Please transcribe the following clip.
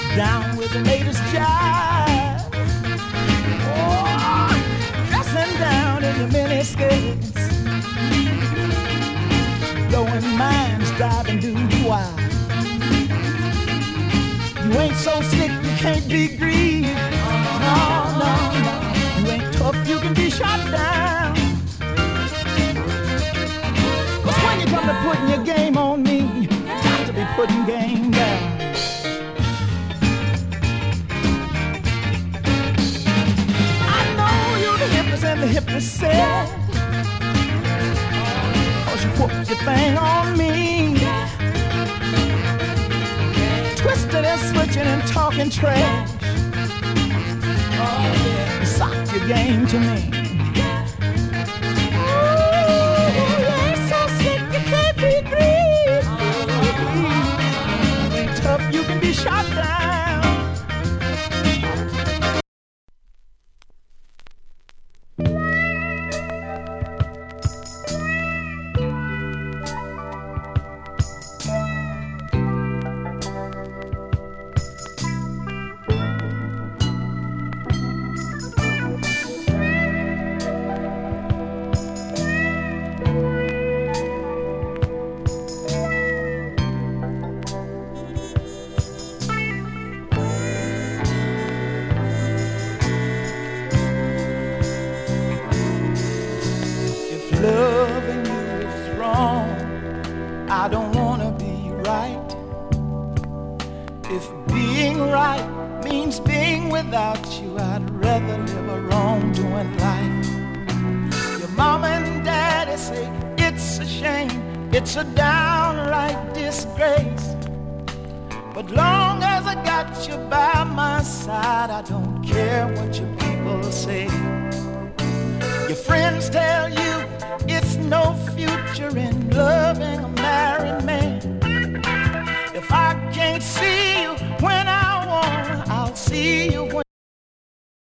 down with the latest jive. Oh, dressing down in your miniskirts, blowing minds, driving dudes wild. You ain't so sick you can't be grieved. No, no, no. You ain't tough, you can be shot down. Cause when you come to putting your game on me, you got to be putting game down. I know you're the hippest and the hippest said, cause you whooped your thing on me. Twisting and switching and talking trash. Oh, yeah. Sock your game to me. Oh, you're so sick you can't be breathed. You ain't tough, you can be shot down. Loving you is wrong, I don't wanna be right. If being right means being without you, I'd rather live a wrong-doing life. Your mama and daddy say it's a shame, it's a downright disgrace. But long as I got you by my side, I don't care what your people say. Your friends tell you it's no future in loving a